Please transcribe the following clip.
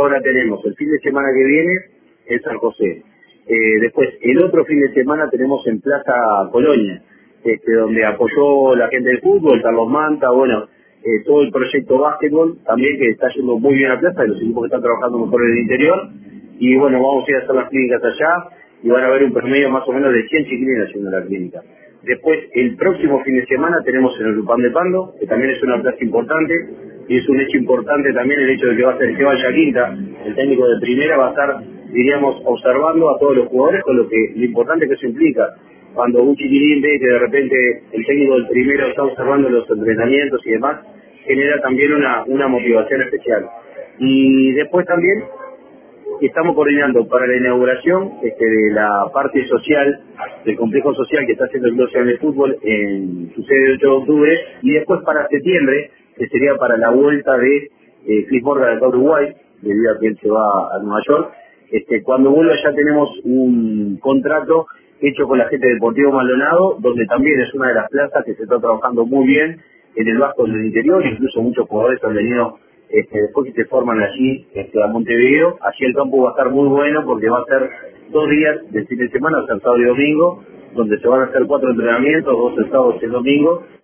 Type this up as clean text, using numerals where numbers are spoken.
ahora tenemos el fin de semana que viene en San José. Después, el otro fin de semana tenemos en Plaza Colonia, donde apoyó la gente del fútbol, Carlos Manta, bueno, todo el proyecto básquetbol, también que está yendo muy bien a Plaza, de los equipos que están trabajando mejor en el interior, y bueno, vamos a ir a hacer las clínicas allá, y van a haber un promedio más o menos de 100 chiquilines haciendo la clínica. Después, el próximo fin de semana tenemos en el Lupán de Pando, que también es una plaza importante, y es un hecho importante también el hecho de que va a ser Sebaya Quinta, el técnico de primera va a estar, diríamos, observando a todos los jugadores, con lo importante que eso implica. Cuando un chiquilín ve que de repente el técnico del primero está observando los entrenamientos y demás, genera también una motivación especial. Y después también estamos coordinando para la inauguración de la parte social, del complejo social que está haciendo el Club Social de Fútbol en su sede de 8 de octubre, y después para septiembre, que sería para la vuelta de Chris Morgan acá a Uruguay, debido a que él se va a Nueva York. Cuando vuelva ya tenemos un contrato hecho con la gente de Deportivo Maldonado, donde también es una de las plazas que se está trabajando muy bien en el Vasco del interior, incluso muchos jugadores han venido después que se forman allí a Montevideo. Allí el campo va a estar muy bueno porque va a ser 2 días del fin de semana, o sea, sábado y domingo, donde se van a hacer 4 entrenamientos, 2 el sábado y el domingo,